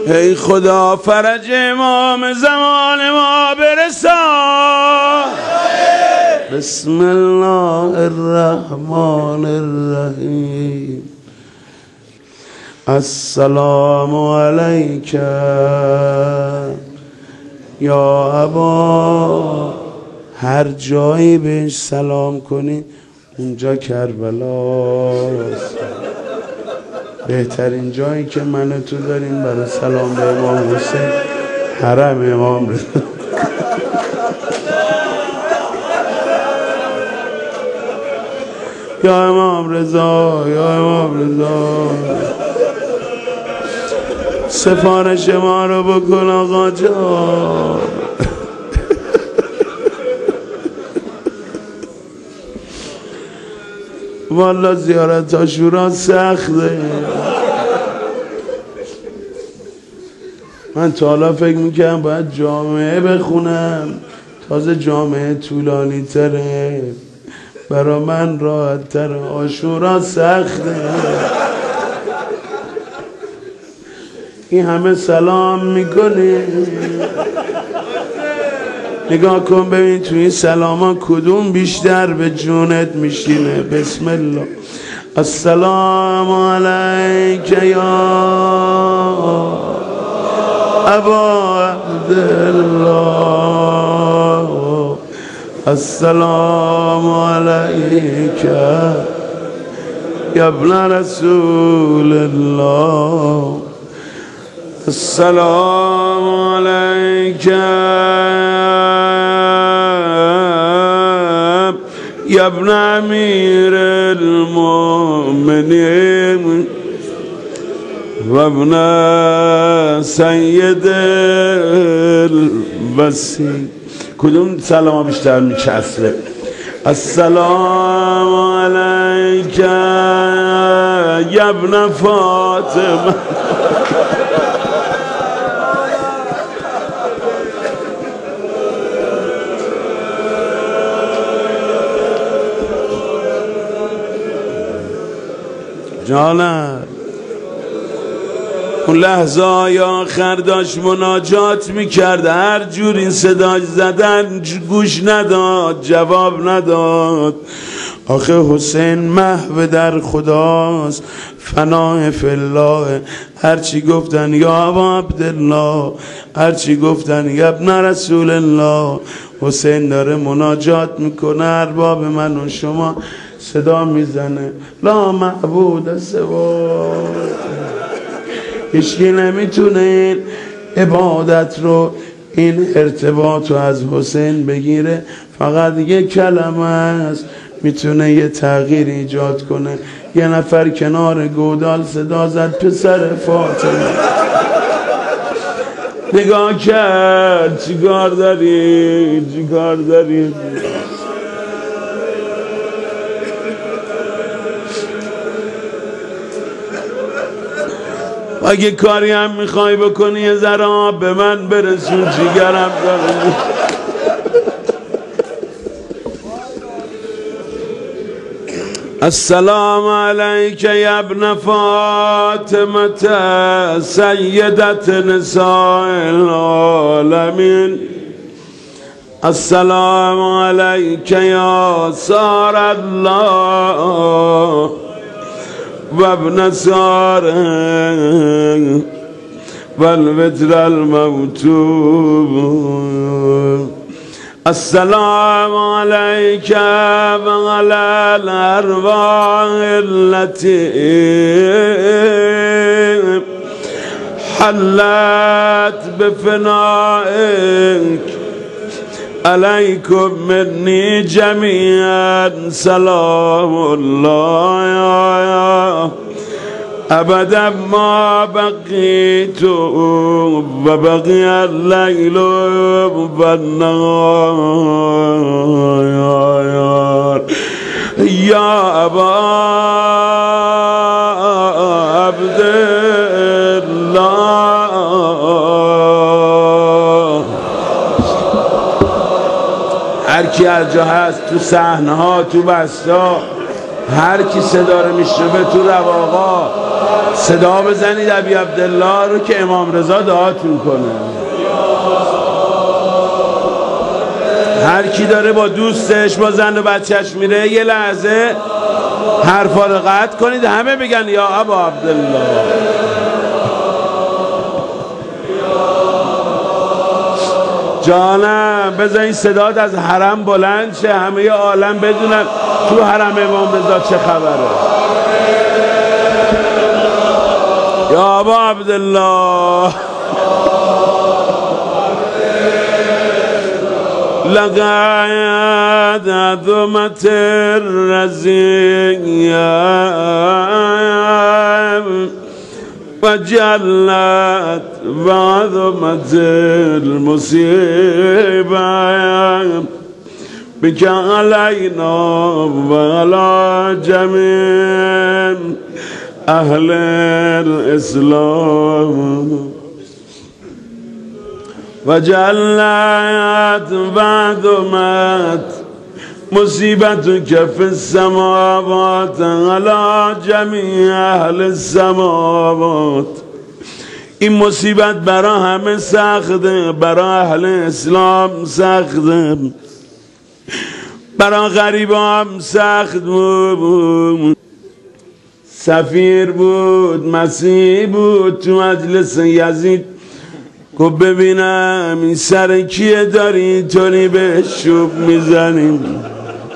ای خدا فرج امام زمان ما برسان. بسم الله الرحمن الرحیم. السلام علیک یا ابا. هر جایی بهش سلام کنی اونجا کربلاست. بهترین جایی که من و تو داریم برای سلام به امام حسین حرم امام رضا. یا امام رضا، یا امام رضا، سفارش ما رو بکن آقا جان. والا زیارت عاشورا سخته. من تا حالا فکر میکنم باید جامعه بخونم، تازه جامعه طولانی تره، برا من راحت تره. عاشورا سخته. این همه سلام میکنی، نگاه کن ببین تو این سلام ها کدوم بیشتر به جونت میشینه. بسم الله. السلام علیک یا ابا عبدالله. السلام علیک یا ابن رسول الله. السلام علیک یا ابن امیر المؤمنین و ابن سید الوصی. کدوم سلام ها بیشتر میچسبه؟ السلام علیک یا ابن فاطمه. جانم اون لحظه های آخر داشت مناجات میکرد، هر جور این صداش زدن گوش نداد، جواب نداد. آخه حسین محو در خداست، فناه فی الله. هرچی گفتن یا ابا عبدالله، هرچی گفتن یا ابن رسول الله. حسین داره مناجات میکنه، ارباب من و شما صدا میزنه لا معبود سوا. هیچکی نمیتونه این عبادت رو، این ارتباط رو از حسین بگیره. فقط یک کلمه است میتونه یه تغییر ایجاد کنه. یه نفر کنار گودال صدا زد پسر فاطمه. نگاه کرد چیکار داری، چیکار داری. اگه کاری هم میخوای بکنی یه ذره آب به من برسون، جیگرم داره. السلام علیک یا ابن فاطمه سیدت نساء العالمین. السلام علیک یا سار الله و ابن ساره و الوتر الموتوب. السلام علیک و علی الارواح التي حلت بفنائک. علیکم منی جمیعا سلام الله ابدا ما بقیت و بقی اللیل و النهار. یا ابا عبدالله. هر کی هر جا هست، تو صحنه ها، تو بستا، هر کی صدا رو میشنوه تو رواقا صدا بزنید ابی عبدالله رو که امام رضا دعاتون کنه. هر کی داره با دوستش با زن و بچهش میره یه لحظه حرفا رو قطع کنید، همه بگن یا ابا عبدالله. جانم بذار این صدات از حرم بلند شه، همه عالم بدونن تو حرم امام رضا چه خبره. یا ابا عبدالله لقد عظمت الرزية وجلت وعظمت المصيبة بك علينا وعلى جميع أهل الإسلام وجلت وعظمت مصیبتک فی السماوات علی جمیع اهل السماوات. این مصیبت برای همه سخته، برای اهل اسلام سخته، برای غریبا هم سخت بود. سفیر بود، مسیح بود تو مجلس یزید، گفت ببینم این سر کیه داری طوری به شوب میزنیم.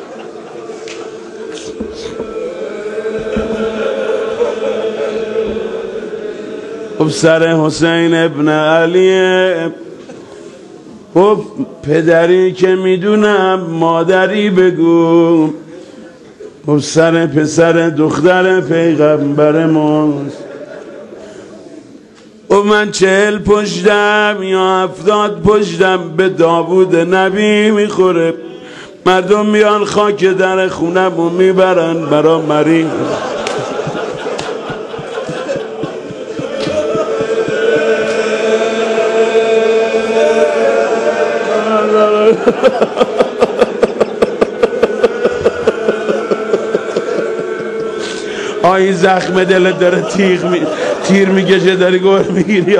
خب سر حسین ابن علیه. خب پدری که میدونم مادری بگو. خب سر پسر دختر پیغمبر ماست. و من 40 پشتم یا 70 پشتم به داوود نبی میخوره. مردم میان خاک در خونم و میبرن برا مریض. آی زخم دلت داره تیر میکشه، داری گور میگیری.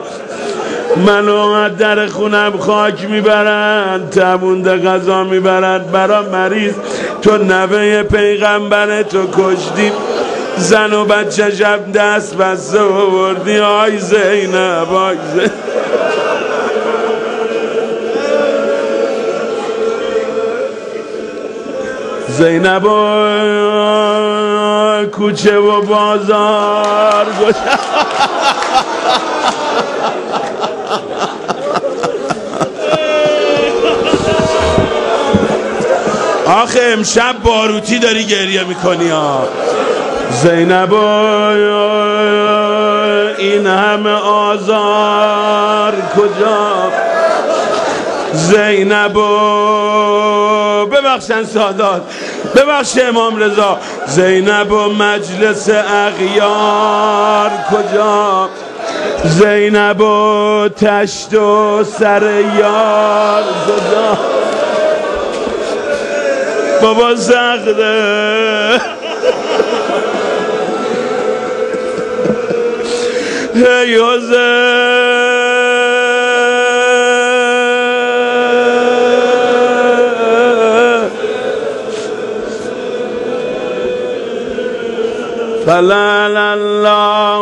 منو در خونم خاک میبرن، تمونده غذا میبرن برا مریض. تو نوه پیغمبر تو کشتی، زن و بچه شب دست بسته آوردی. آی زینب، آی زینب. زینب کوچه و بازار آخه امشب باروتی داری گریه میکنی ها. زینب این همه آزار کجا؟ زینب ببخشن سادات، ببخش امام رضا. زینب و مجلس اغیار کجا؟ زینب و تشت و سر یار کجا؟ بابا سخته. هی حسین فلعل الله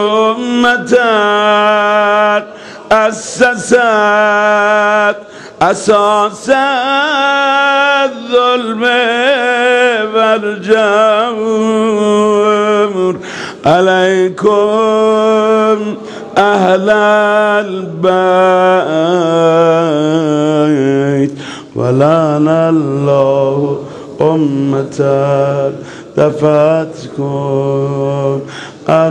امة اسست اساس الظلم والجور علیکم اهل البیت ولعن الله امة دفعتكم عن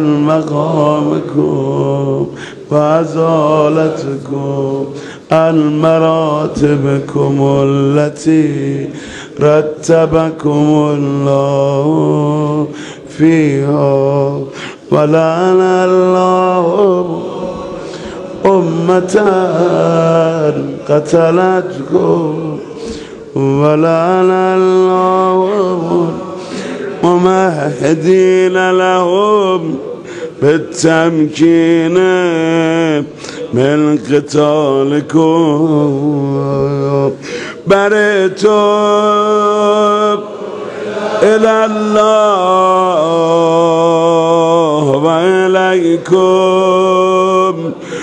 مقامكم وازالتكم عن مراتبكم التي رتبكم الله فيها ولعن الله أمة قتلتكم ولعن الله ممهدین لهم بالتمکین من قتالکم بر تو الله و الیکم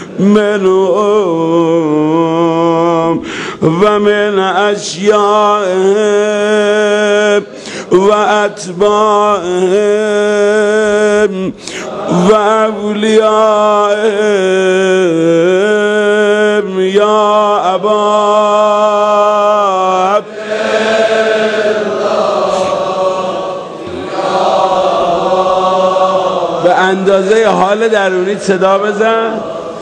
منهم و من اشیائهم و اتباعهم و اولیائهم یا ابا به اندازه حال درونی صدا بزن.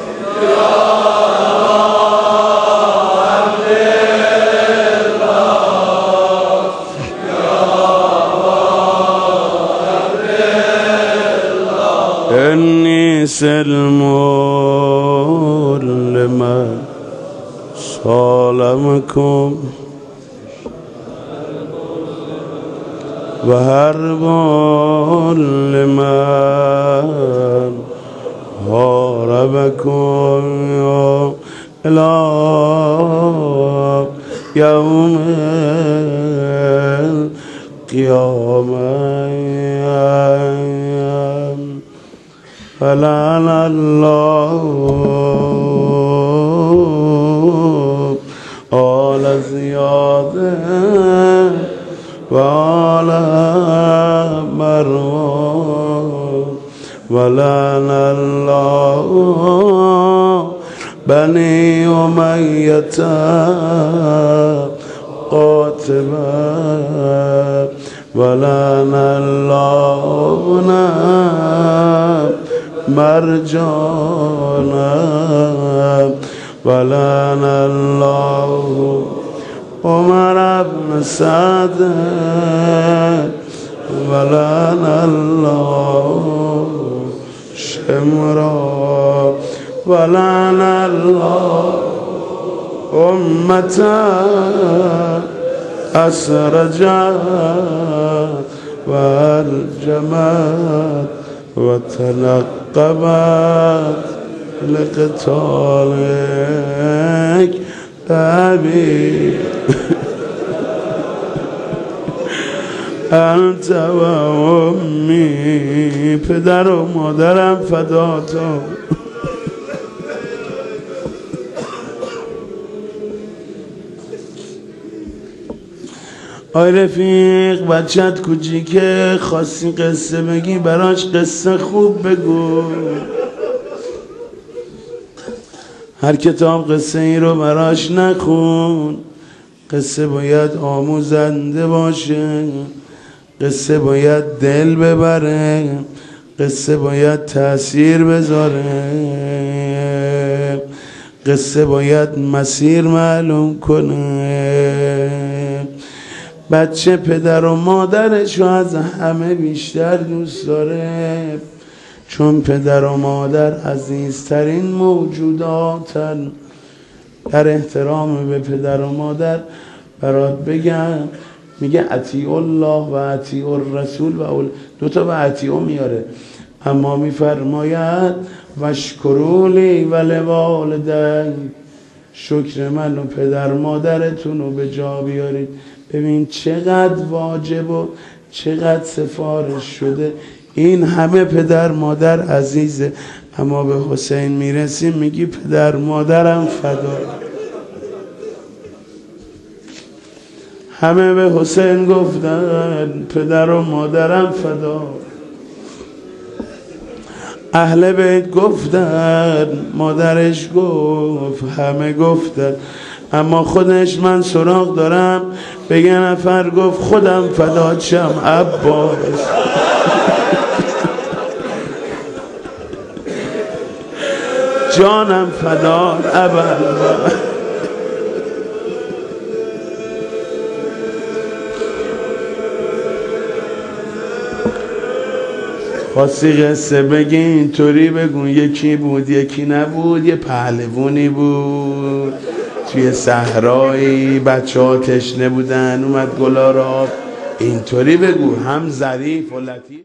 انی سلم لمن سالمکم و حرب لمن حاربکم الی یوم القیامة فلعن الله آل زیاد و آل مروان ولعن الله بنی امیة قاتبا ولعن الله مرجانا ولعن الله عمر بن سعد ولعن الله شمرا ولعن الله أمة أسرجت والجمت وتنقبت لقتالك أبي انت و امی پدر و مادرم فدا تو. آی رفیق بچت کوچیکه خواستی قصه بگی براش قصه خوب بگو. هر کتاب قصه ای رو براش نخون. قصه باید آموزنده باشه، قصه باید دل ببره، قصه باید تأثیر بذاره، قصه باید مسیر معلوم کنه. بچه پدر و مادرش رو از همه بیشتر دوست داره، چون پدر و مادر عزیزترین موجوداتن. در احترام به پدر و مادر برات بگم، میگه اطیع الله و اطیع الرسول و دوتا و اطیع میاره، اما میفرماید وشکرولی و لوالدین، شکر من و پدر مادرتون رو به جا بیارید. ببین چقدر واجب و چقدر سفارش شده. این همه پدر مادر عزیزه، اما به حسین میرسیم میگی پدر مادرم فدا. همه به حسین گفتن پدر و مادرم فدا، اهل بیت گفتن، مادرش گفت، همه گفتن، اما خودش من سراغ دارم به یه نفر گفت خودم فدا شم عباس. جانم فدا ابوالعباس. خواستی قصه بگی اینطوری بگو، یکی بود یکی نبود، یه پهلوانی بود توی صحرایی، بچه ها تشنه بودن، اومد گلا را اینطوری بگو، هم ظریف و لطیف.